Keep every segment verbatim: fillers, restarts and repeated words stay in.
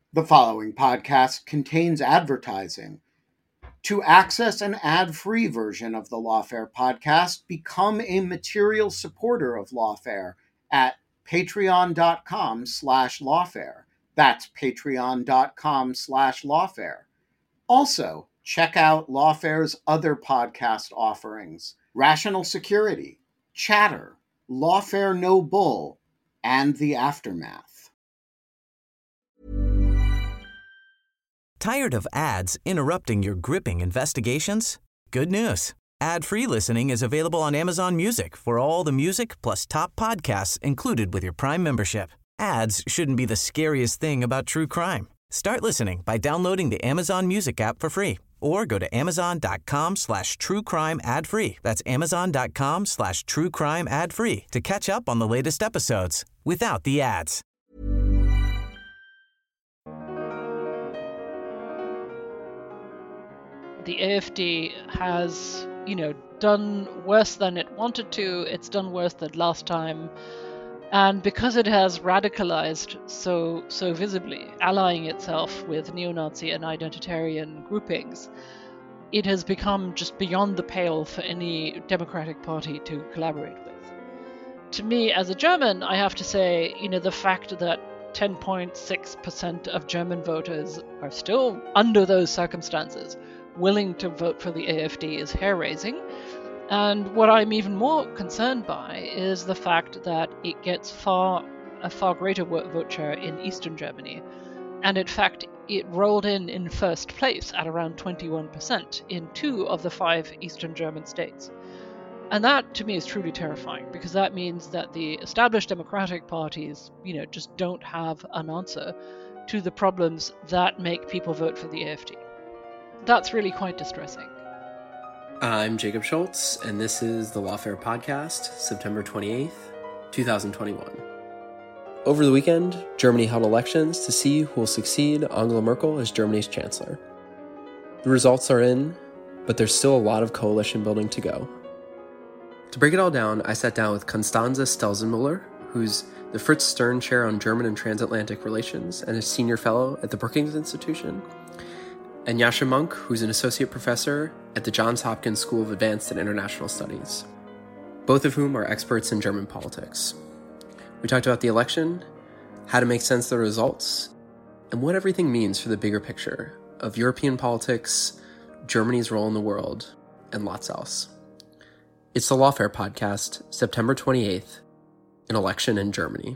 The following podcast contains advertising. To access an ad-free version of the Lawfare podcast, become a material supporter of Lawfare at patreon.com slash lawfare. That's patreon.com slash lawfare. Also, check out Lawfare's other podcast offerings: Rational Security, Chatter, Lawfare No Bull, and The Aftermath. Tired of ads interrupting your gripping investigations? Good news. Ad-free listening is available on Amazon Music for all the music plus top podcasts included with your Prime membership. Ads shouldn't be the scariest thing about true crime. Start listening by downloading the Amazon Music app for free or go to amazon.com slash true crime ad free. That's amazon.com slash true crime ad free to catch up on the latest episodes without the ads. The A F D has, you know, done worse than it wanted to. It's done worse than last time. And because it has radicalized so so visibly, allying itself with neo-Nazi and identitarian groupings, it has become just beyond the pale for any Democratic Party to collaborate with. To me, as a German, I have to say, you know, the fact that ten point six percent of German voters are still, under those circumstances, willing to vote for the A F D is hair-raising. And what I'm even more concerned by is the fact that it gets far a far greater vote share in Eastern Germany. And in fact, it rolled in in first place at around twenty-one percent in two of the five Eastern German states. And that, to me, is truly terrifying, because that means that the established democratic parties, you know, just don't have an answer to the problems that make people vote for the A F D. That's really quite distressing. I'm Jacob Schultz, and this is the Lawfare Podcast, September twenty-eighth, twenty twenty-one. Over the weekend, Germany held elections to see who will succeed Angela Merkel as Germany's chancellor. The results are in, but there's still a lot of coalition building to go. To break it all down, I sat down with Constanze Stelzenmüller, who's the Fritz Stern Chair on German and Transatlantic Relations and a senior fellow at the Brookings Institution, and Yascha Mounk, who's an associate professor at the Johns Hopkins School of Advanced and International Studies, both of whom are experts in German politics. We talked about the election, how to make sense of the results, and what everything means for the bigger picture of European politics, Germany's role in the world, and lots else. It's the Lawfare Podcast, September twenty-eighth, an election in Germany.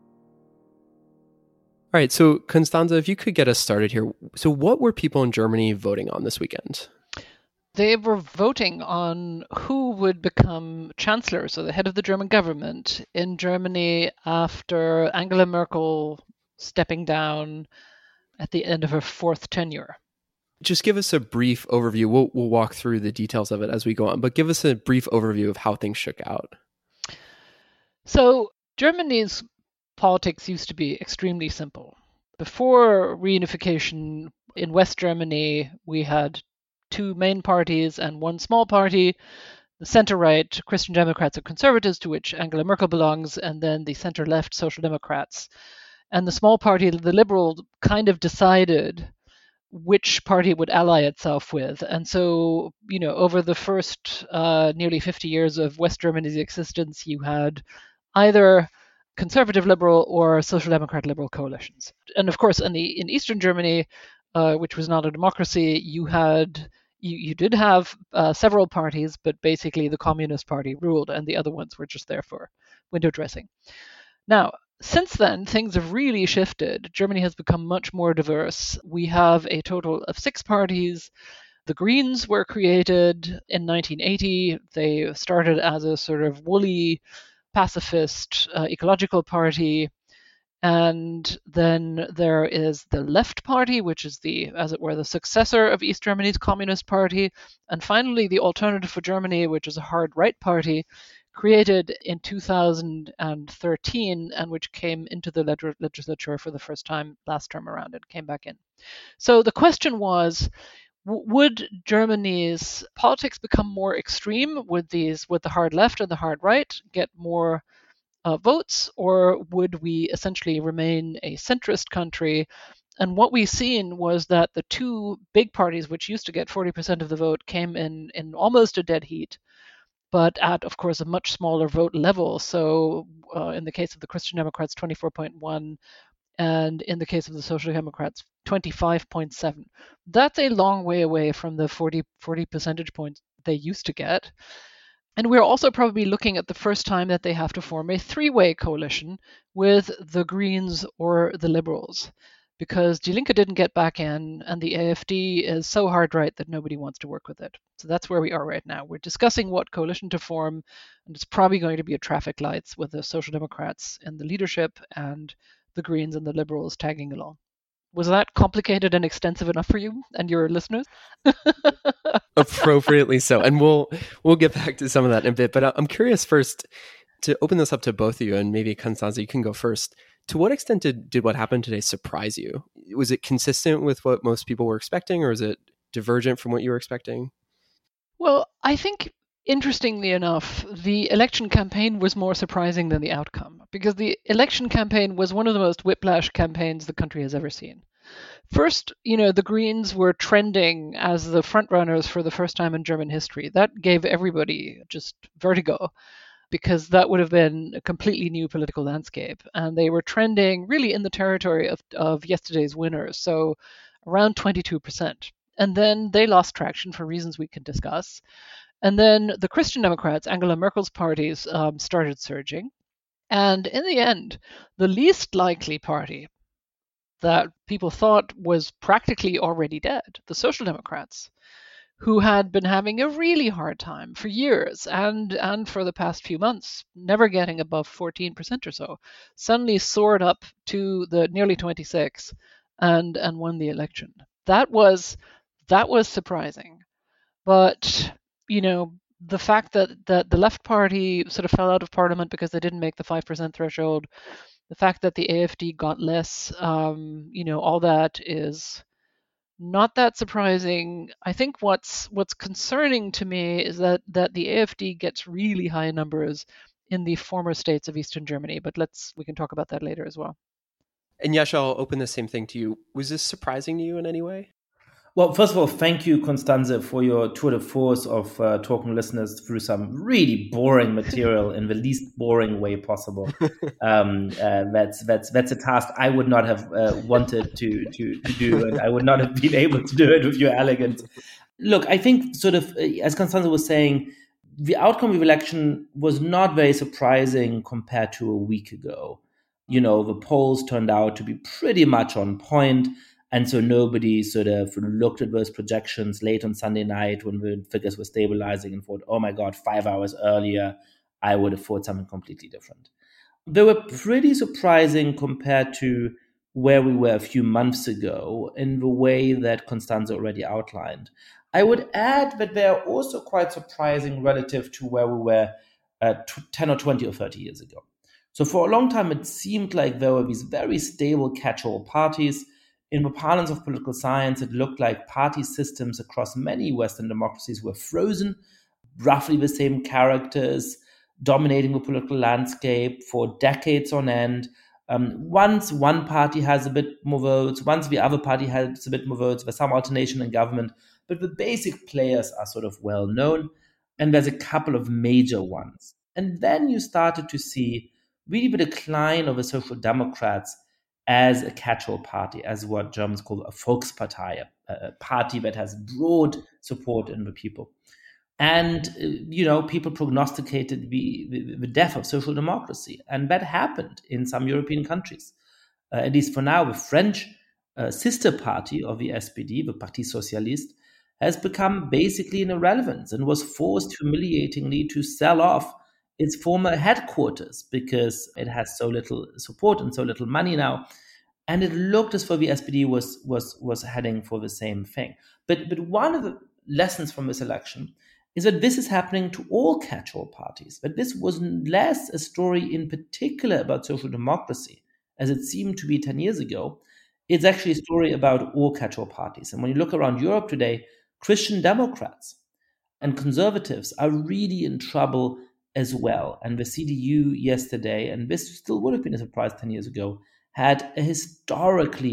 All right, so Constanze, if you could get us started here. So what were people in Germany voting on this weekend? They were voting on who would become chancellor, so the head of the German government in Germany after Angela Merkel stepping down at the end of her fourth tenure. Just give us a brief overview. We'll, we'll walk through the details of it as we go on, but give us a brief overview of how things shook out. So Germany's politics used to be extremely simple. Before reunification in West Germany, we had two main parties and one small party, the center-right Christian Democrats and Conservatives, to which Angela Merkel belongs, and then the center-left Social Democrats. And the small party, the Liberal, kind of decided which party it would ally itself with. And so, you know, over the first uh, nearly fifty years of West Germany's existence, you had either conservative liberal or social democrat liberal coalitions. And of course, in the in Eastern Germany, uh, which was not a democracy, you had you, you did have uh, several parties, but basically the Communist Party ruled, and the other ones were just there for window dressing. Now, since then, things have really shifted. Germany has become much more diverse. We have a total of six parties. The Greens were created in nineteen eighty. They started as a sort of woolly, pacifist, uh, ecological party. And then there is the Left Party, which is the, as it were, the successor of East Germany's Communist Party. And finally, the Alternative for Germany, which is a hard right party, created in two thousand thirteen and which came into the leg- legislature for the first time last term around and came back in. So the question was, w- would Germany's politics become more extreme? Would these, would the hard left and the hard right get more uh, votes, or would we essentially remain a centrist country And what we've seen was that the two big parties, which used to get forty percent of the vote, came in in almost a dead heat, but at, of course, a much smaller vote level. So uh, in the case of the Christian Democrats, twenty-four point one, and in the case of the Social Democrats, twenty-five point seven. That's a long way away from the forty, forty percentage points they used to get. And we're also probably looking at the first time that they have to form a three-way coalition with the Greens or the Liberals, because Die Linke didn't get back in, and the A F D is so hard right that nobody wants to work with it. So that's where we are right now. We're discussing what coalition to form, and it's probably going to be a traffic lights with the Social Democrats in the leadership and the Greens and the Liberals tagging along. Was that complicated and extensive enough for you and your listeners? Appropriately so. And we'll we'll get back to some of that in a bit. But I'm curious first to open this up to both of you, and maybe Constanze, you can go first. To what extent did, did what happened today surprise you? Was it consistent with what most people were expecting, or is it divergent from what you were expecting? Well, I think, interestingly enough, the election campaign was more surprising than the outcome, because the election campaign was one of the most whiplash campaigns the country has ever seen. First, you know, the Greens were trending as the frontrunners for the first time in German history. That gave everybody just vertigo, because that would have been a completely new political landscape. And they were trending really in the territory of, of yesterday's winners, so around twenty-two percent. And then they lost traction for reasons we can discuss. And then the Christian Democrats, Angela Merkel's parties, um, started surging. And in the end, the least likely party that people thought was practically already dead, the Social Democrats, who had been having a really hard time for years and, and for the past few months, never getting above fourteen percent or so, suddenly soared up to the nearly twenty-six and, and won the election. That was, that was surprising. But, you know, the fact that, that the left party sort of fell out of parliament because they didn't make the five percent threshold, the fact that the A F D got less, um, you know, all that is not that surprising. I think what's what's concerning to me is that that the A F D gets really high numbers in the former states of Eastern Germany, but let's we can talk about that later as well. And Yasha, I'll open the same thing to you. Was this surprising to you in any way? Well, first of all, thank you, Constanze, for your tour de force of uh, talking listeners through some really boring material in the least boring way possible. Um, uh, that's that's that's a task I would not have uh, wanted to, to to do, and I would not have been able to do it with your elegance. Look, I think sort of, uh, as Constanze was saying, the outcome of the election was not very surprising compared to a week ago. You know, the polls turned out to be pretty much on point. And so nobody sort of looked at those projections late on Sunday night when the figures were stabilizing and thought, oh my God, five hours earlier, I would have thought something completely different. They were pretty surprising compared to where we were a few months ago in the way that Constanze already outlined. I would add that they are also quite surprising relative to where we were uh, ten or twenty or thirty years ago. So for a long time, it seemed like there were these very stable catch-all parties. In the parlance of political science, it looked like party systems across many Western democracies were frozen, roughly the same characters, dominating the political landscape for decades on end. Um, once one party has a bit more votes, once the other party has a bit more votes, there's some alternation in government, but the basic players are sort of well known, and there's a couple of major ones. And then you started to see really the decline of the Social Democrats as a catch-all party, as what Germans call a Volkspartei, a, a party that has broad support in the people. And, uh, you know, people prognosticated the, the, the death of social democracy. And that happened in some European countries. Uh, at least for now, the French uh, sister party of the S P D, the Parti Socialiste, has become basically an irrelevance and was forced humiliatingly to sell off its former headquarters because it has so little support and so little money now. And it looked as though the S P D was was was heading for the same thing. But but one of the lessons from this election is that this is happening to all catch-all parties. That this was less a story in particular about social democracy, as it seemed to be ten years ago. It's actually a story about all catch-all parties. And when you look around Europe today, Christian Democrats and conservatives are really in trouble as well. And the C D U yesterday, and this still would have been a surprise ten years ago, had a historically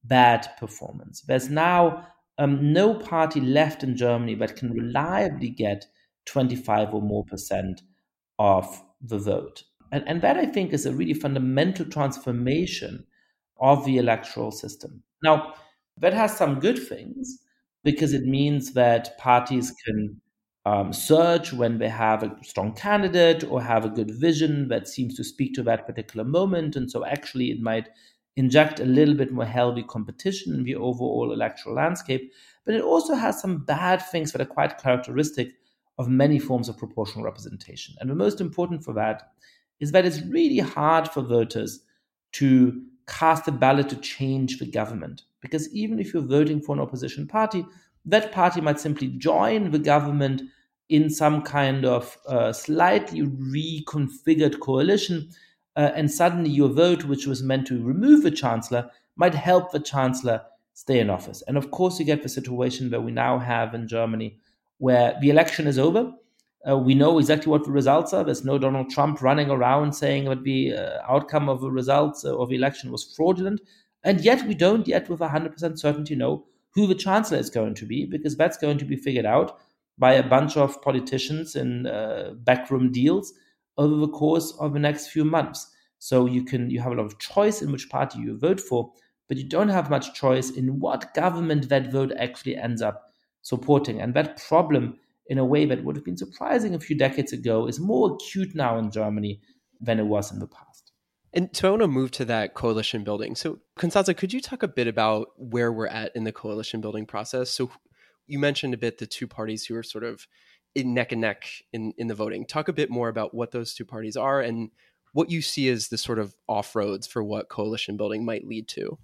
bad performance. There's now um, no party left in Germany that can reliably get twenty-five or more percent of the vote. And, and that, I think, is a really fundamental transformation of the electoral system. Now, that has some good things because it means that parties can um, search when they have a strong candidate or have a good vision that seems to speak to that particular moment. And so actually it might inject a little bit more healthy competition in the overall electoral landscape. But it also has some bad things that are quite characteristic of many forms of proportional representation. And the most important for that is that it's really hard for voters to cast a ballot to change the government. Because even if you're voting for an opposition party, that party might simply join the government in some kind of uh, slightly reconfigured coalition, uh, and suddenly your vote, which was meant to remove the chancellor, might help the chancellor stay in office. And of course, you get the situation that we now have in Germany, where the election is over. Uh, we know exactly what the results are. There's no Donald Trump running around saying that the uh, outcome of the results of the election was fraudulent. And yet we don't yet with one hundred percent certainty know who the chancellor is going to be, because that's going to be figured out by a bunch of politicians in uh, backroom deals over the course of the next few months. So you can you have a lot of choice in which party you vote for, but you don't have much choice in what government that vote actually ends up supporting. And that problem, in a way that would have been surprising a few decades ago, is more acute now in Germany than it was in the past. And so I want to move to that coalition building. So Constanze, could you talk a bit about where we're at in the coalition building process? So you mentioned a bit the two parties who are sort of in neck and neck in, in the voting. Talk a bit more about what those two parties are and what you see as the sort of off-roads for what coalition building might lead to.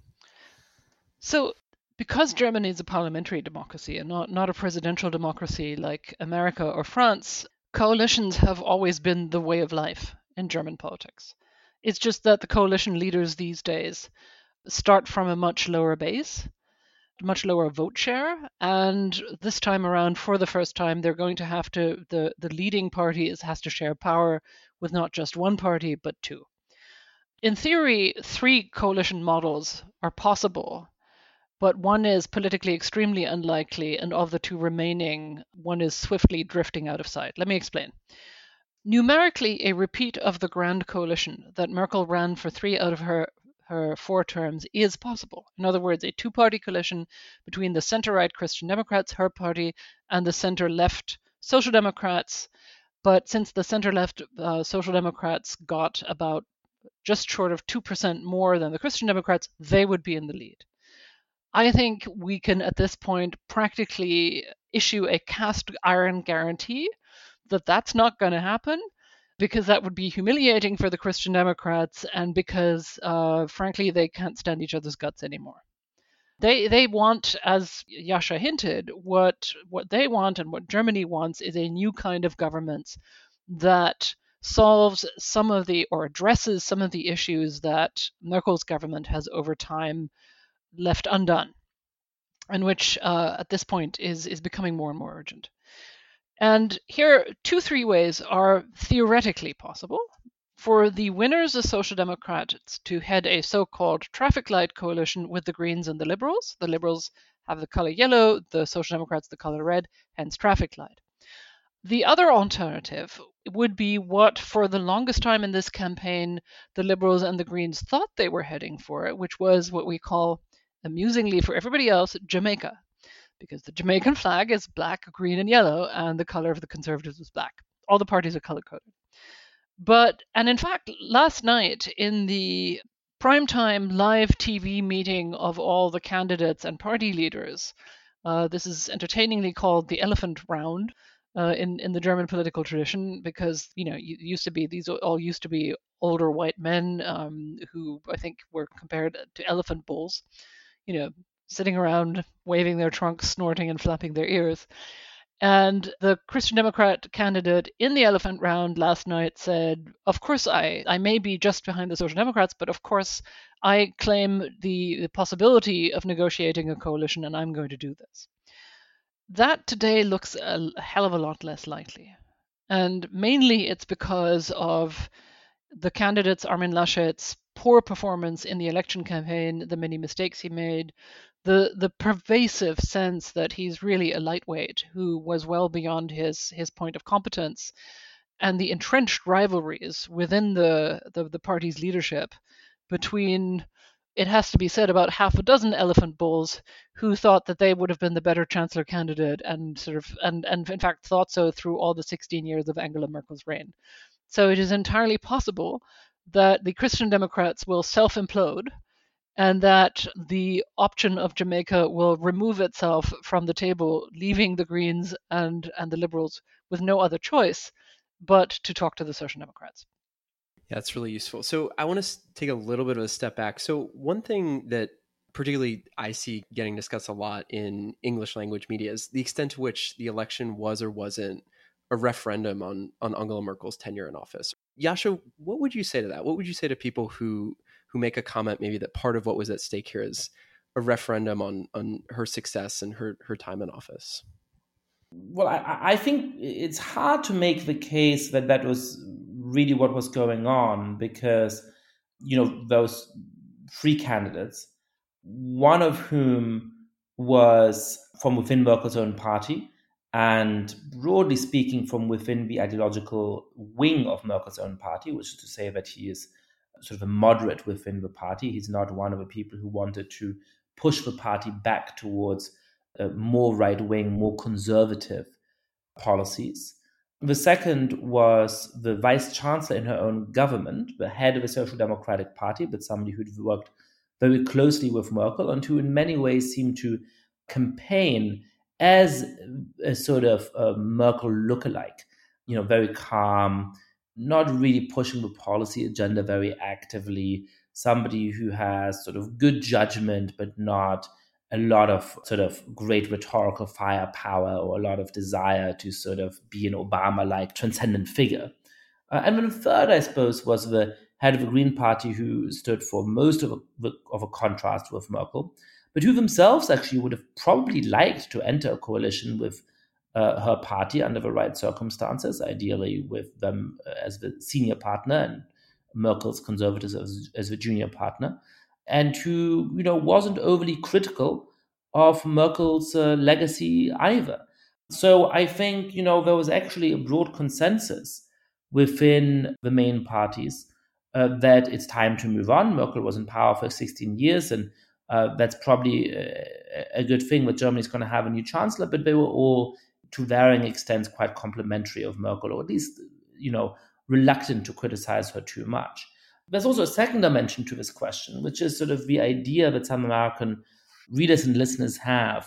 So because Germany is a parliamentary democracy and not, not a presidential democracy like America or France, coalitions have always been the way of life in German politics. It's just that the coalition leaders these days start from a much lower base, much lower vote share, and this time around, for the first time, they're going to have to, the, the leading party is, has to share power with not just one party, but two. In theory, three coalition models are possible, but one is politically extremely unlikely, and of the two remaining, one is swiftly drifting out of sight. Let me explain. Numerically, a repeat of the Grand Coalition that Merkel ran for three out of her, her four terms is possible. In other words, a two-party coalition between the center-right Christian Democrats, her party, and the center-left Social Democrats. But since the center-left uh, Social Democrats got about just short of two percent more than the Christian Democrats, they would be in the lead. I think we can, at this point, practically issue a cast iron guarantee that that's not going to happen, because that would be humiliating for the Christian Democrats, and because, uh, frankly, they can't stand each other's guts anymore. They they want, as Jascha hinted, what what they want and what Germany wants is a new kind of government that solves some of the, or addresses some of the issues that Merkel's government has over time left undone, and which uh, at this point is is becoming more and more urgent. And here, two three ways are theoretically possible. For the winners, the Social Democrats, to head a so-called traffic light coalition with the Greens and the Liberals. The Liberals have the color yellow, the Social Democrats the color red, hence traffic light. The other alternative would be what, for the longest time in this campaign, the Liberals and the Greens thought they were heading for, which was what we call, amusingly for everybody else, Jamaica. Because the Jamaican flag is black, green, and yellow, and the color of the Conservatives is black. All the parties are color-coded. But, and in fact, last night in the primetime live T V meeting of all the candidates and party leaders, uh, this is entertainingly called the Elephant Round uh, in, in the German political tradition, because, you know, you used to be, these all used to be older white men um, who I think were compared to elephant bulls, you know, sitting around waving their trunks, snorting and flapping their ears. And the Christian Democrat candidate in the Elephant Round last night said, of course, I, I may be just behind the Social Democrats, but of course, I claim the, the possibility of negotiating a coalition, and I'm going to do this. That today looks a hell of a lot less likely. And mainly it's because of the candidates Armin Laschet's poor performance in the election campaign, the many mistakes he made, the the pervasive sense that he's really a lightweight who was well beyond his his point of competence, and the entrenched rivalries within the the, the party's leadership between, it has to be said, about half a dozen elephant bulls who thought that they would have been the better chancellor candidate, and sort of and, and in fact thought so through all the sixteen years of Angela Merkel's reign. So it is entirely possible that the Christian Democrats will self-implode, and that the option of Jamaica will remove itself from the table, leaving the Greens and, and the Liberals with no other choice but to talk to the Social Democrats. Yeah, that's really useful. So I want to take a little bit of a step back. So one thing that particularly I see getting discussed a lot in English language media is the extent to which the election was or wasn't a referendum on, on Angela Merkel's tenure in office. Yascha, what would you say to that? What would you say to people who who make a comment maybe that part of what was at stake here is a referendum on, on her success and her, her time in office? Well, I, I think it's hard to make the case that that was really what was going on, because, you know, those three candidates, one of whom was from within Merkel's own party, and broadly speaking from within the ideological wing of Merkel's own party, which is to say that he is sort of a moderate within the party. He's not one of the people who wanted to push the party back towards uh, more right-wing, more conservative policies. The second was the vice chancellor in her own government, the head of the Social Democratic Party, but somebody who'd worked very closely with Merkel and who in many ways seemed to campaign as a sort of a Merkel lookalike, you know, very calm, not really pushing the policy agenda very actively, somebody who has sort of good judgment, but not a lot of sort of great rhetorical firepower or a lot of desire to sort of be an Obama-like transcendent figure. Uh, and then the third, I suppose, was the head of the Green Party, who stood for most of a, of a contrast with Merkel, but who themselves actually would have probably liked to enter a coalition with uh, her party under the right circumstances, ideally with them as the senior partner and Merkel's conservatives as, as the junior partner, and who, you know, wasn't overly critical of Merkel's uh, legacy either. So I think, you know, there was actually a broad consensus within the main parties uh, that it's time to move on. Merkel was in power for sixteen years, and uh, that's probably a, a good thing that Germany is going to have a new chancellor, but they were all, to varying extents, quite complimentary of Merkel, or at least, you know, reluctant to criticize her too much. There's also a second dimension to this question, which is sort of the idea that some American readers and listeners have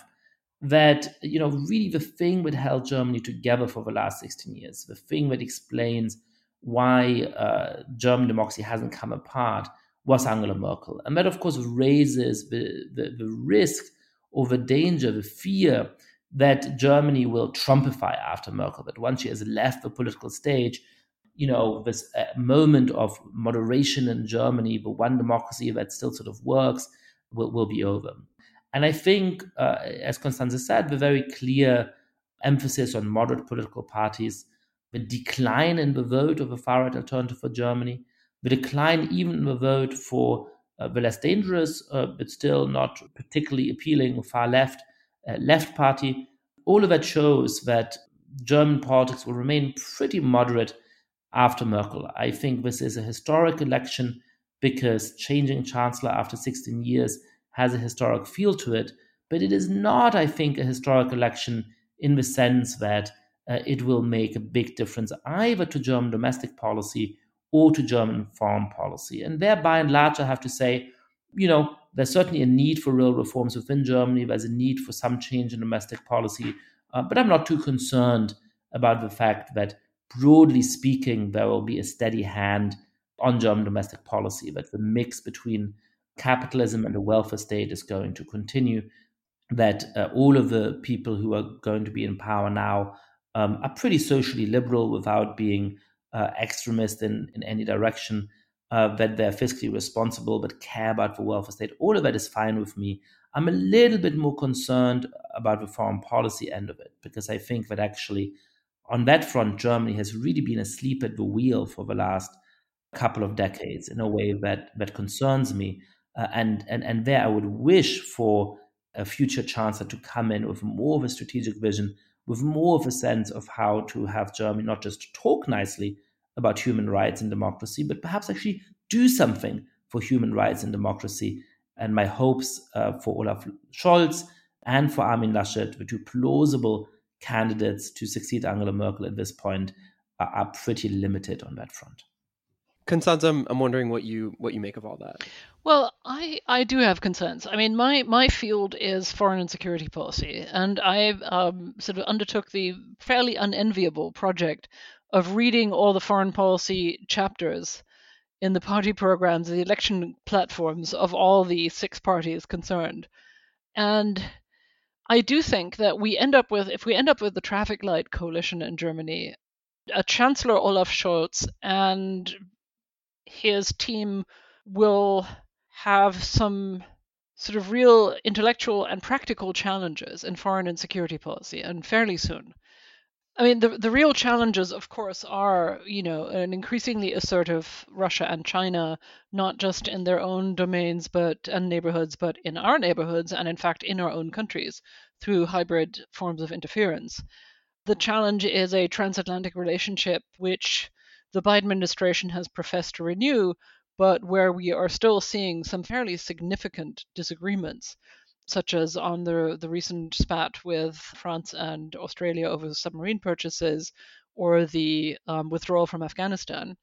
that, you know, really the thing that held Germany together for the last sixteen years, the thing that explains why uh, German democracy hasn't come apart, was Angela Merkel. And that, of course, raises the, the, the risk or the danger, the fear that Germany will Trumpify after Merkel, that once she has left the political stage, you know, this uh, moment of moderation in Germany, the one democracy that still sort of works, will, will be over. And I think, uh, as Constanze said, the very clear emphasis on moderate political parties, the decline in the vote of the far-right alternative for Germany, the decline even in the vote for uh, the less dangerous, uh, but still not particularly appealing far-left uh, left party, all of that shows that German politics will remain pretty moderate after Merkel. I think this is a historic election because changing chancellor after sixteen years has a historic feel to it, but it is not, I think, a historic election in the sense that uh, it will make a big difference either to German domestic policy or to German foreign policy. And there, by and large, I have to say, you know, there's certainly a need for real reforms within Germany. There's a need for some change in domestic policy, uh, but I'm not too concerned about the fact that, broadly speaking, there will be a steady hand on German domestic policy, that the mix between capitalism and the welfare state is going to continue, that uh, all of the people who are going to be in power now um, are pretty socially liberal without being uh, extremist in, in any direction, uh, that they're fiscally responsible but care about the welfare state. All of that is fine with me. I'm a little bit more concerned about the foreign policy end of it, because I think that actually on that front, Germany has really been asleep at the wheel for the last couple of decades in a way that that concerns me. Uh, and, and, and there I would wish for a future chancellor to come in with more of a strategic vision, with more of a sense of how to have Germany not just talk nicely about human rights and democracy, but perhaps actually do something for human rights and democracy. And my hopes uh, for Olaf Scholz and for Armin Laschet, the two plausible candidates to succeed Angela Merkel at this point, are, are pretty limited on that front. Constanze, I'm, I'm wondering what you what you make of all that. Well, I, I do have concerns. I mean, my, my field is foreign and security policy, and I um, sort of undertook the fairly unenviable project of reading all the foreign policy chapters in the party programs, the election platforms of all the six parties concerned. And I do think that we end up with, if we end up with the traffic light coalition in Germany, a Chancellor Olaf Scholz and his team will have some sort of real intellectual and practical challenges in foreign and security policy, and fairly soon. I mean, the the real challenges, of course, are, you know, an increasingly assertive Russia and China, not just in their own domains but and neighborhoods, but in our neighborhoods and, in fact, in our own countries through hybrid forms of interference. The challenge is a transatlantic relationship which the Biden administration has professed to renew, but where we are still seeing some fairly significant disagreements, such as on the, the recent spat with France and Australia over submarine purchases, or the um, withdrawal from Afghanistan.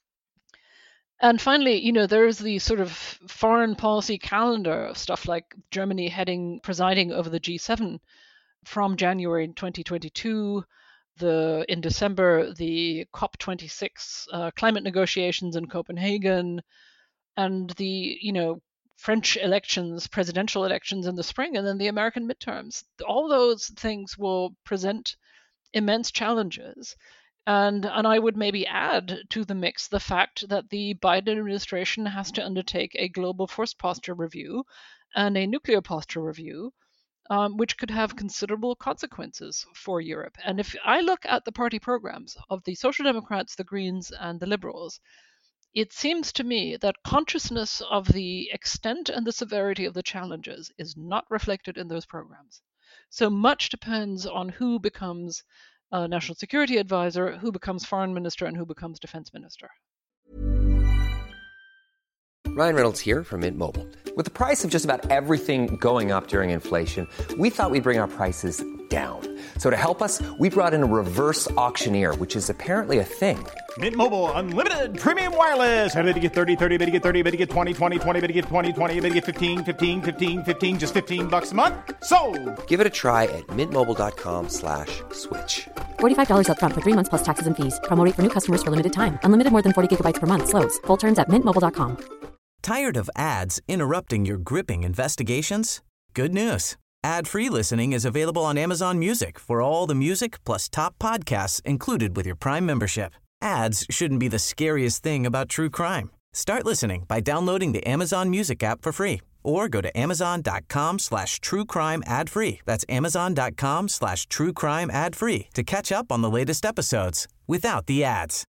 And finally, you know, there's the sort of foreign policy calendar of stuff like Germany heading, presiding over the G seven from January twenty twenty-two, the in December, the COP twenty-six uh, climate negotiations in Copenhagen, and the, you know, French elections, presidential elections in the spring, and then the American midterms. All those things will present immense challenges. And, and I would maybe add to the mix the fact that the Biden administration has to undertake a global force posture review and a nuclear posture review, um, which could have considerable consequences for Europe. And if I look at the party programs of the Social Democrats, the Greens, and the Liberals, it seems to me that consciousness of the extent and the severity of the challenges is not reflected in those programs. So much depends on who becomes a national security advisor, who becomes foreign minister, and who becomes defense minister. Ryan Reynolds here from Mint Mobile. With the price of just about everything going up during inflation, we thought we'd bring our prices down. So to help us, we brought in a reverse auctioneer, which is apparently a thing. Mint Mobile Unlimited Premium Wireless. How to get thirty, thirty, how to get thirty, how to get twenty, twenty, twenty, how to get twenty, twenty, how to get fifteen, fifteen, fifteen, fifteen, just fifteen bucks a month? Sold! Give it a try at mintmobile.com slash switch. forty-five dollars up front for three months plus taxes and fees. Promo rate for new customers for limited time. Unlimited more than forty gigabytes per month. Slows full terms at mint mobile dot com. Tired of ads interrupting your gripping investigations? Good news. Ad-free listening is available on Amazon Music for all the music plus top podcasts included with your Prime membership. Ads shouldn't be the scariest thing about true crime. Start listening by downloading the Amazon Music app for free or go to amazon.com slash true crime ad free. That's amazon.com slash true crime ad free to catch up on the latest episodes without the ads.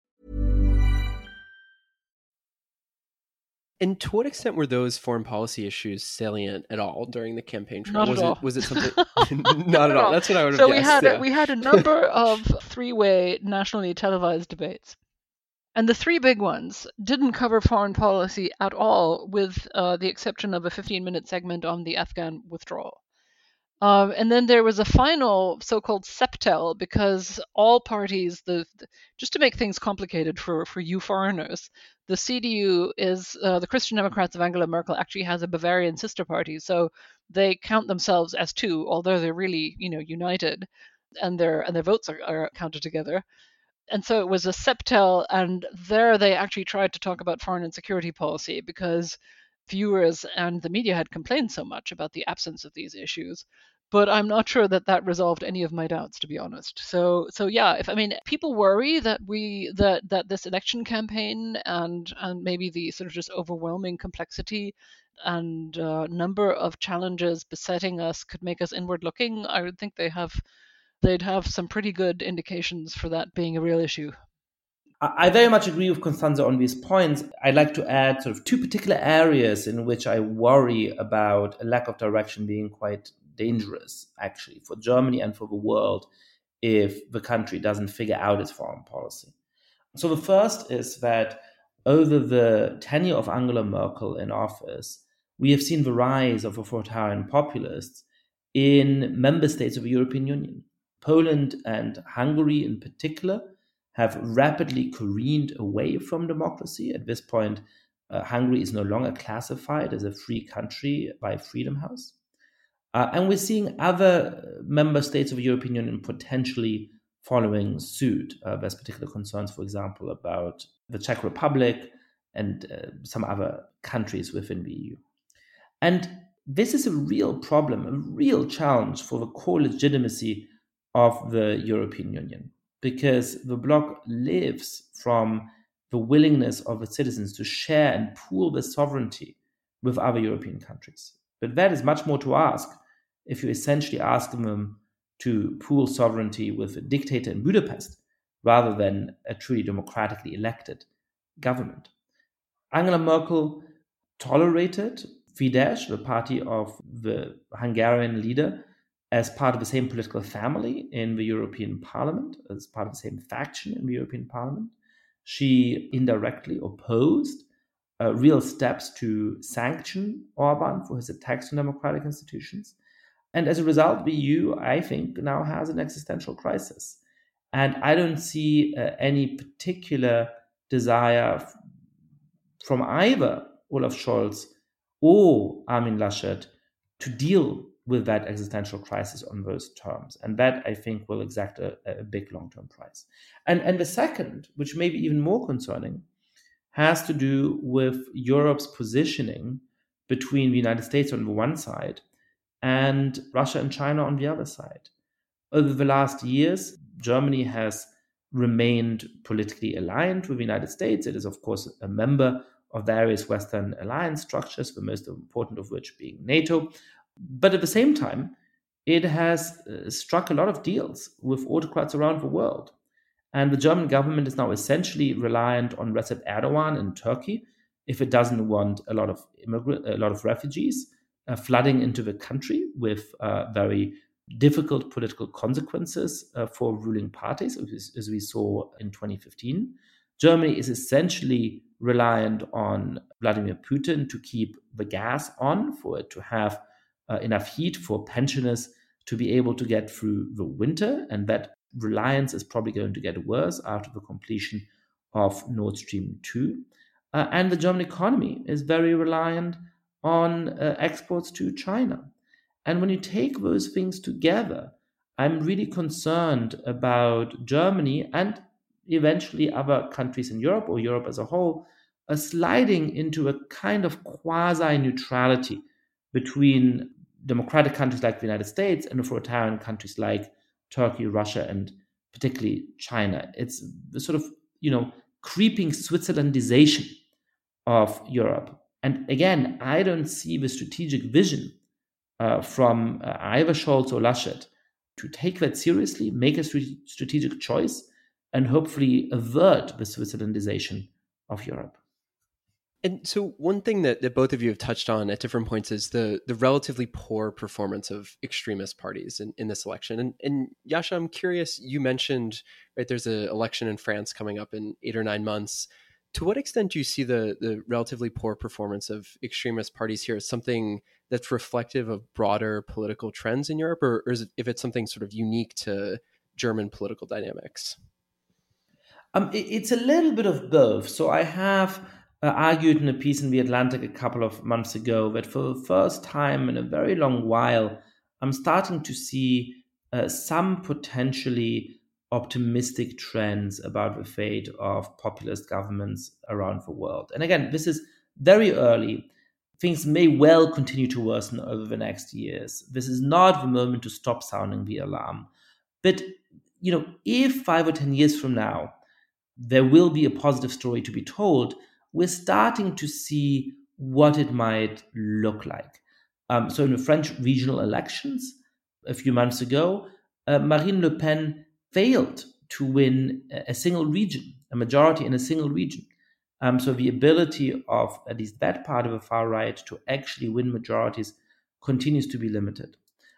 And to what extent were those foreign policy issues salient at all during the campaign trail? Not was at all. it was it something not at all? That's what I would have so guessed. we had yeah. we had a number of three-way nationally televised debates, and the three big ones didn't cover foreign policy at all, with uh, the exception of a fifteen-minute segment on the Afghan withdrawal. Um, and then there was a final so-called septel, because all parties, the, the just to make things complicated for, for you foreigners, the C D U is uh, the Christian Democrats of Angela Merkel actually has a Bavarian sister party, so they count themselves as two, although they're really, you know, united, and their and their votes are, are counted together. And so it was a septel, and there they actually tried to talk about foreign and security policy because viewers and the media had complained so much about the absence of these issues. But I'm not sure that that resolved any of my doubts, to be honest. So, so yeah, if I mean, people worry that we that that this election campaign and and maybe the sort of just overwhelming complexity and uh, number of challenges besetting us could make us inward looking. I would think they have they'd have some pretty good indications for that being a real issue. I very much agree with Constanze on these points. I'd like to add sort of two particular areas in which I worry about a lack of direction being quite dangerous, actually, for Germany and for the world if the country doesn't figure out its foreign policy. So the first is that over the tenure of Angela Merkel in office, we have seen the rise of authoritarian populists in member states of the European Union. Poland and Hungary in particular have rapidly careened away from democracy. At this point, uh, Hungary is no longer classified as a free country by Freedom House. Uh, and we're seeing other member states of the European Union potentially following suit. Uh, there's particular concerns, for example, about the Czech Republic and uh, some other countries within the E U. And this is a real problem, a real challenge for the core legitimacy of the European Union, because the bloc lives from the willingness of its citizens to share and pool the sovereignty with other European countries. But that is much more to ask if you essentially ask them to pool sovereignty with a dictator in Budapest rather than a truly democratically elected government. Angela Merkel tolerated Fidesz, the party of the Hungarian leader, as part of the same political family in the European Parliament, as part of the same faction in the European Parliament. She indirectly opposed uh, real steps to sanction Orban for his attacks on democratic institutions. And as a result, the E U, I think, now has an existential crisis. And I don't see uh, any particular desire f- from either Olaf Scholz or Armin Laschet to deal with that existential crisis on those terms. And that, I think, will exact a, a big long-term price. And, and the second, which may be even more concerning, has to do with Europe's positioning between the United States on the one side and Russia and China on the other side. Over the last years, Germany has remained politically aligned with the United States. It is, of course, a member of various Western alliance structures, the most important of which being NATO. But at the same time, it has uh, struck a lot of deals with autocrats around the world. And the German government is now essentially reliant on Recep Erdogan in Turkey if it doesn't want a lot of immigrant, a lot of refugees uh, flooding into the country with uh, very difficult political consequences uh, for ruling parties, as, as we saw in twenty fifteen. Germany is essentially reliant on Vladimir Putin to keep the gas on, for it to have uh, enough heat for pensioners to be able to get through the winter. And that reliance is probably going to get worse after the completion of Nord Stream two. Uh, and the German economy is very reliant on uh, exports to China. And when you take those things together, I'm really concerned about Germany and eventually other countries in Europe or Europe as a whole are sliding into a kind of quasi-neutrality between democratic countries like the United States and authoritarian countries like Turkey, Russia, and particularly China. It's the sort of, you know, creeping Switzerlandization of Europe. And again, I don't see the strategic vision uh, from uh, either Scholz or Laschet to take that seriously, make a st- strategic choice, and hopefully avert the Switzerlandization of Europe. And so one thing that, that both of you have touched on at different points is the the relatively poor performance of extremist parties in, in this election. And, and Yascha, I'm curious, you mentioned, right, there's an election in France coming up in eight or nine months. To what extent do you see the, the relatively poor performance of extremist parties here as something that's reflective of broader political trends in Europe, or, or is it, if it's something sort of unique to German political dynamics? Um, it, it's a little bit of both. So I have Uh, argued in a piece in The Atlantic a couple of months ago that for the first time in a very long while, I'm starting to see uh, some potentially optimistic trends about the fate of populist governments around the world. And again, this is very early. Things may well continue to worsen over the next years. This is not the moment to stop sounding the alarm. But, you know, if five or ten years from now, there will be a positive story to be told, we're starting to see what it might look like. Um, so in the French regional elections a few months ago, uh, Marine Le Pen failed to win a single region. a majority in a single region. Um, so the ability of at least that part of the far right to actually win majorities continues to be limited.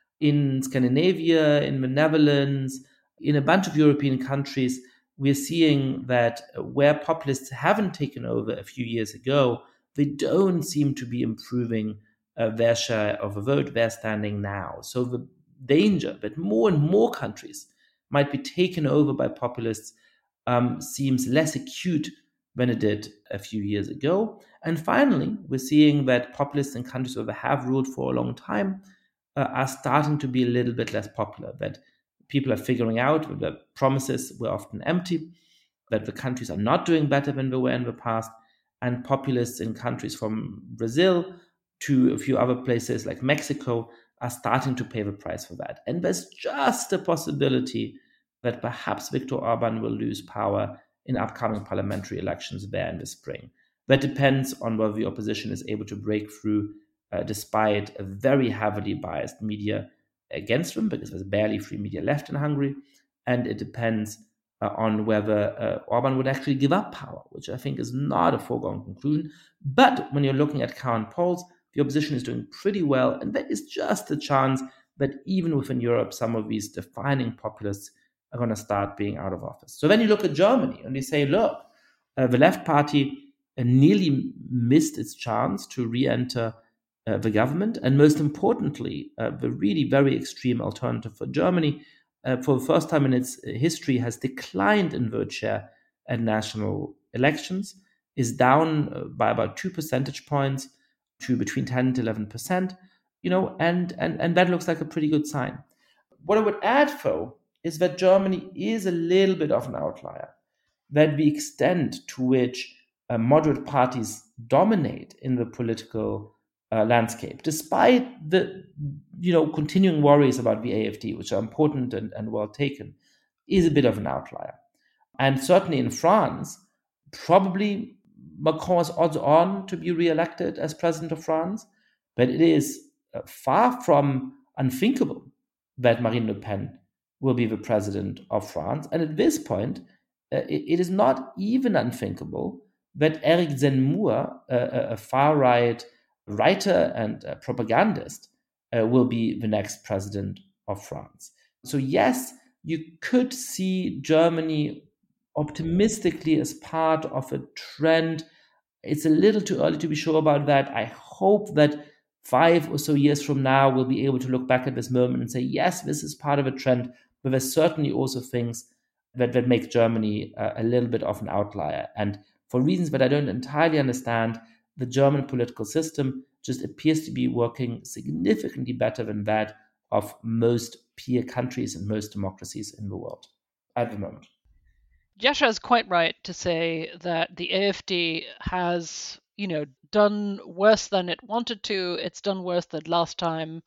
In Scandinavia, in the Netherlands, in a bunch of European countries, we're seeing that where populists haven't taken over a few years ago, they don't seem to be improving uh, their share of the vote, their standing now. So the danger that more and more countries might be taken over by populists um, seems less acute than it did a few years ago. And finally, we're seeing that populists in countries where they have ruled for a long time uh, are starting to be a little bit less popular, that people are figuring out that the promises were often empty, that the countries are not doing better than they were in the past, and populists in countries from Brazil to a few other places like Mexico are starting to pay the price for that. And there's just a possibility that perhaps Viktor Orban will lose power in upcoming parliamentary elections there in the spring. That depends on whether the opposition is able to break through uh, despite a very heavily biased media against them, because there's barely free media left in Hungary. And it depends uh, on whether uh, Orban would actually give up power, which I think is not a foregone conclusion. But when you're looking at current polls, the opposition is doing pretty well. And there is just a chance that even within Europe, some of these defining populists are going to start being out of office. So then you look at Germany and you say, look, uh, the left party uh, nearly missed its chance to re-enter uh, the government. And most importantly, uh, the really very extreme alternative for Germany, uh, for the first time in its history, has declined in vote share at national elections, is down uh, by about two percentage points to between ten and eleven percent, you know, and, and, and that looks like a pretty good sign. What I would add, though, is that Germany is a little bit of an outlier, that the extent to which uh, moderate parties dominate in the political uh, landscape, despite the you know continuing worries about the A F D, which are important and, and well taken, is a bit of an outlier. And certainly in France, probably Macron is odds on to be re-elected as president of France, but it is uh, far from unthinkable that Marine Le Pen will be the president of France. And at this point, uh, it, it is not even unthinkable that Eric Zemmour, uh, a far-right writer and uh, propagandist, uh, will be the next president of France. So yes, you could see Germany optimistically as part of a trend. It's a little too early to be sure about that. I hope that five or so years from now, we'll be able to look back at this moment and say, yes, this is part of a trend, but there's certainly also things that, that make Germany uh, a little bit of an outlier. And for reasons that I don't entirely understand, the German political system just appears to be working significantly better than that of most peer countries and most democracies in the world at the moment. Jascha is quite right to say that the A F D has, you know, done worse than it wanted to. It's done worse than last time.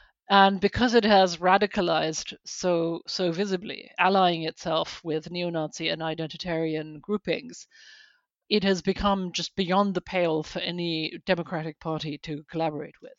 And because it has radicalized so so visibly, allying itself with neo-Nazi and identitarian groupings, it has become just beyond the pale for any democratic party to collaborate with.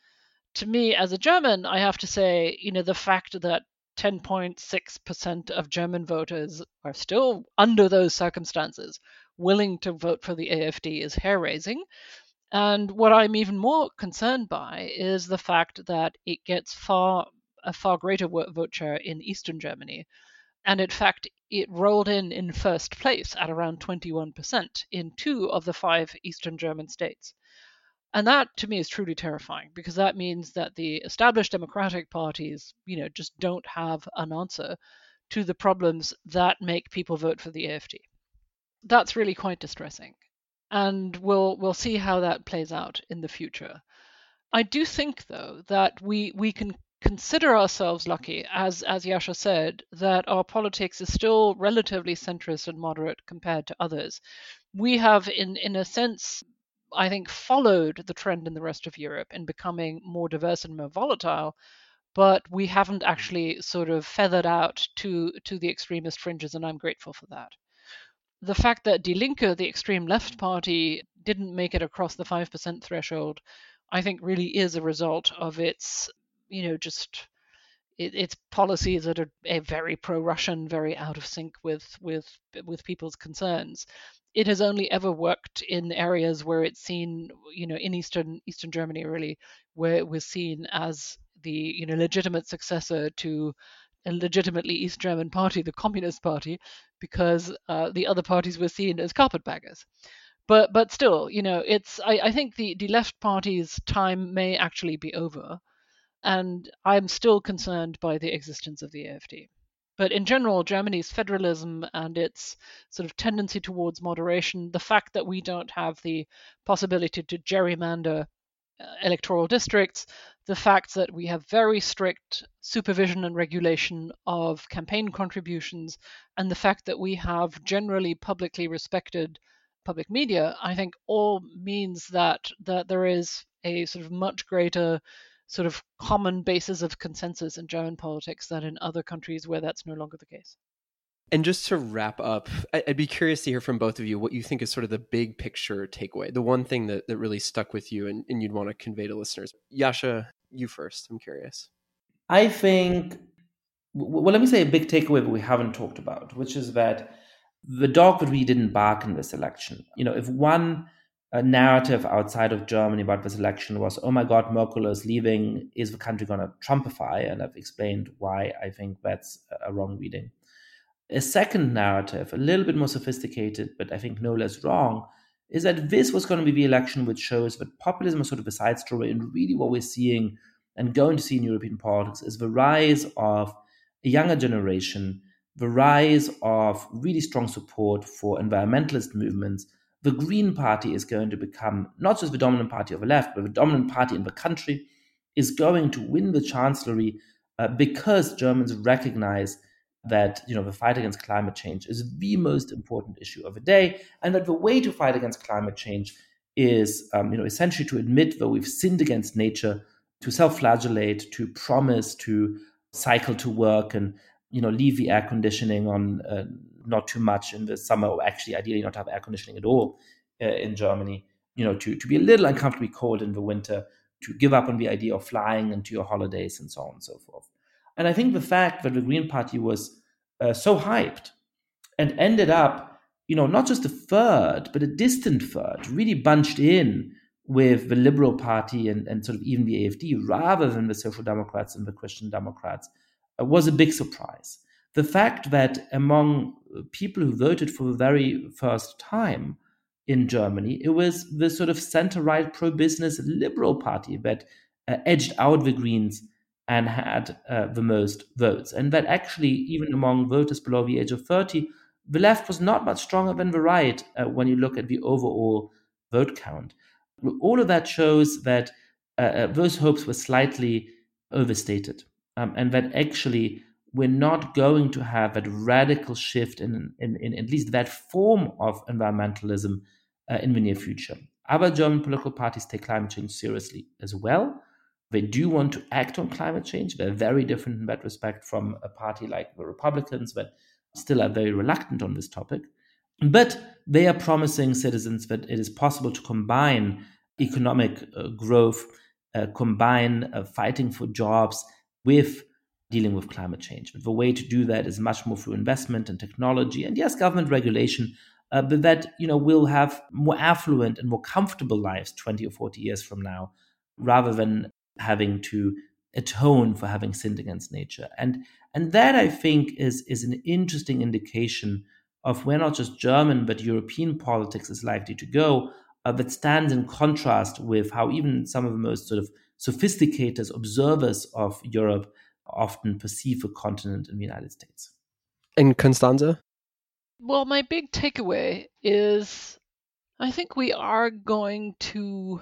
To me, as a German, I have to say, you know, the fact that ten point six percent of German voters are still, under those circumstances, willing to vote for the A F D is hair-raising. And what I'm even more concerned by is the fact that it gets far a far greater vote share in Eastern Germany. And in fact, it rolled in in first place at around twenty-one percent in two of the five Eastern German states. And that, to me, is truly terrifying, because that means that the established democratic parties, you know, just don't have an answer to the problems that make people vote for the A F D. That's really quite distressing. And we'll we'll see how that plays out in the future. I do think, though, that we, we can consider ourselves lucky, as, as Jascha said, that our politics is still relatively centrist and moderate compared to others. We have, in, in a sense, I think, followed the trend in the rest of Europe in becoming more diverse and more volatile, but we haven't actually sort of feathered out to, to the extremist fringes, and I'm grateful for that. The fact that Die Linke, the extreme left party, didn't make it across the five percent threshold, I think really is a result of its, you know, just it, its policies that are a very pro-Russian, very out of sync with with with people's concerns. It has only ever worked in areas where it's seen, you know, in eastern Eastern Germany really, where it was seen as the, you know, legitimate successor to a legitimately East German party, the Communist Party, because uh, the other parties were seen as carpetbaggers. But but still, you know, it's I, I think the, the left party's time may actually be over, and I'm still concerned by the existence of the AfD. But in general, Germany's federalism and its sort of tendency towards moderation, the fact that we don't have the possibility to gerrymander uh, electoral districts, the fact that we have very strict supervision and regulation of campaign contributions, and the fact that we have generally publicly respected public media, I think all means that that there is a sort of much greater sort of common basis of consensus in German politics than in other countries where that's no longer the case. And just to wrap up, I'd be curious to hear from both of you what you think is sort of the big picture takeaway, the one thing that, that really stuck with you and, and you'd want to convey to listeners. Yasha, you first. I'm curious. I think, well, let me say a big takeaway that we haven't talked about, which is that the dog that we didn't bark in this election. You know, if one a narrative outside of Germany about this election was, oh my God, Merkel is leaving, is the country going to Trumpify? And I've explained why I think that's a wrong reading. A second narrative, a little bit more sophisticated, but I think no less wrong, is that this was going to be the election which shows that populism is sort of a side story, and really what we're seeing and going to see in European politics is the rise of a younger generation, the rise of really strong support for environmentalist movements. The Green Party is going to become not just the dominant party of the left, but the dominant party in the country, is going to win the chancellery uh, because Germans recognize that, you know, the fight against climate change is the most important issue of the day, and that the way to fight against climate change is, um, you know, essentially to admit that we've sinned against nature, to self-flagellate, to promise to cycle to work and, you know, leave the air conditioning on uh, not too much in the summer, or actually ideally not have air conditioning at all uh, in Germany, you know, to, to be a little uncomfortably cold in the winter, to give up on the idea of flying into your holidays and so on and so forth. And I think the fact that the Green Party was uh, so hyped and ended up, you know, not just a third, but a distant third, really bunched in with the Liberal Party and, and sort of even the AfD, rather than the Social Democrats and the Christian Democrats, uh, was a big surprise. The fact that among people who voted for the very first time in Germany, it was the sort of center-right pro-business Liberal Party that uh, edged out the Greens and had uh, the most votes. And that actually, even among voters below the age of thirty, the left was not much stronger than the right uh, when you look at the overall vote count. All of that shows that uh, those hopes were slightly overstated, um, and that actually we're not going to have that radical shift in, in, in at least that form of environmentalism uh, in the near future. Other German political parties take climate change seriously as well. They do want to act on climate change. They're very different in that respect from a party like the Republicans that still are very reluctant on this topic. But they are promising citizens that it is possible to combine economic uh, growth, uh, combine uh, fighting for jobs with dealing with climate change. But the way to do that is much more through investment and technology, and yes, government regulation, uh, but that, you know, will have more affluent and more comfortable lives twenty or forty years from now, rather than having to atone for having sinned against nature. And and that, I think, is is an interesting indication of where not just German but European politics is likely to go, uh, that stands in contrast with how even some of the most sort of sophisticated observers of Europe often perceive the continent in the United States. And Constanze? Well, my big takeaway is I think we are going to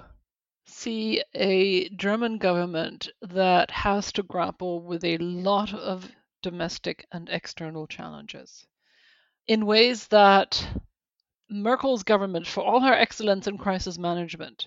see a German government that has to grapple with a lot of domestic and external challenges in ways that Merkel's government, for all her excellence in crisis management,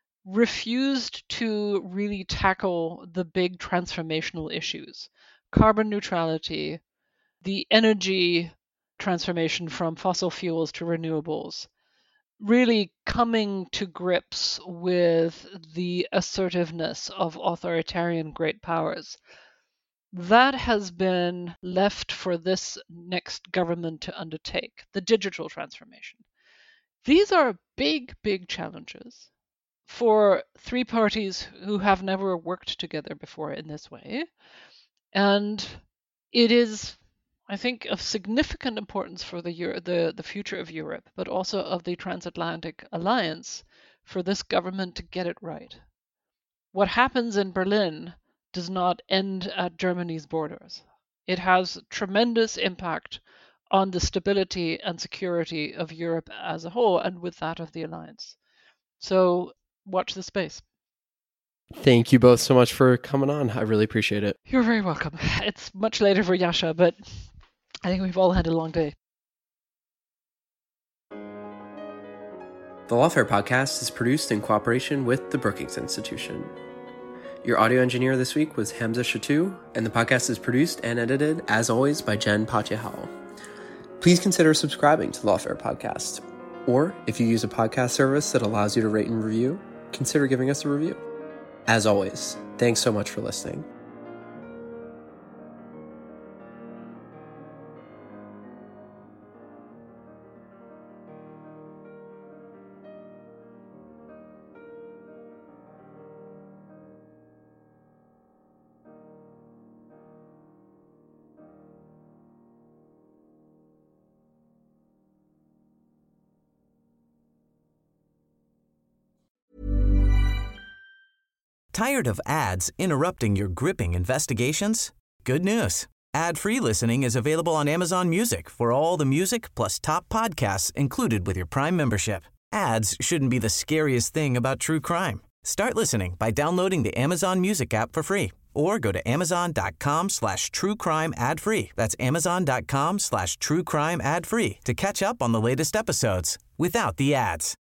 refused to really tackle the big transformational issues. Carbon neutrality, the energy transformation from fossil fuels to renewables, really coming to grips with the assertiveness of authoritarian great powers. That has been left for this next government to undertake, the digital transformation. These are big, big challenges for three parties who have never worked together before in this way. And it is, I think, of significant importance for the, Euro- the, the future of Europe, but also of the transatlantic alliance, for this government to get it right. What happens in Berlin does not end at Germany's borders. It has tremendous impact on the stability and security of Europe as a whole, and with that of the alliance. So watch the space. Thank you both so much for coming on. I really appreciate it. You're very welcome. It's much later for Yasha, but I think we've all had a long day. The Lawfare podcast is produced in cooperation with the Brookings Institution. Your audio engineer this week was Hamza Shatu, and the podcast is produced and edited, as always, by Jen Patyahal. Please consider subscribing to the Lawfare podcast. Or, if you use a podcast service that allows you to rate and review, consider giving us a review. As always, thanks so much for listening. Tired of ads interrupting your gripping investigations? Good news. Ad-free listening is available on Amazon Music for all the music plus top podcasts included with your Prime membership. Ads shouldn't be the scariest thing about true crime. Start listening by downloading the Amazon Music app for free or go to amazon.com slash true crime ad free. That's amazon.com slash true crime ad free to catch up on the latest episodes without the ads.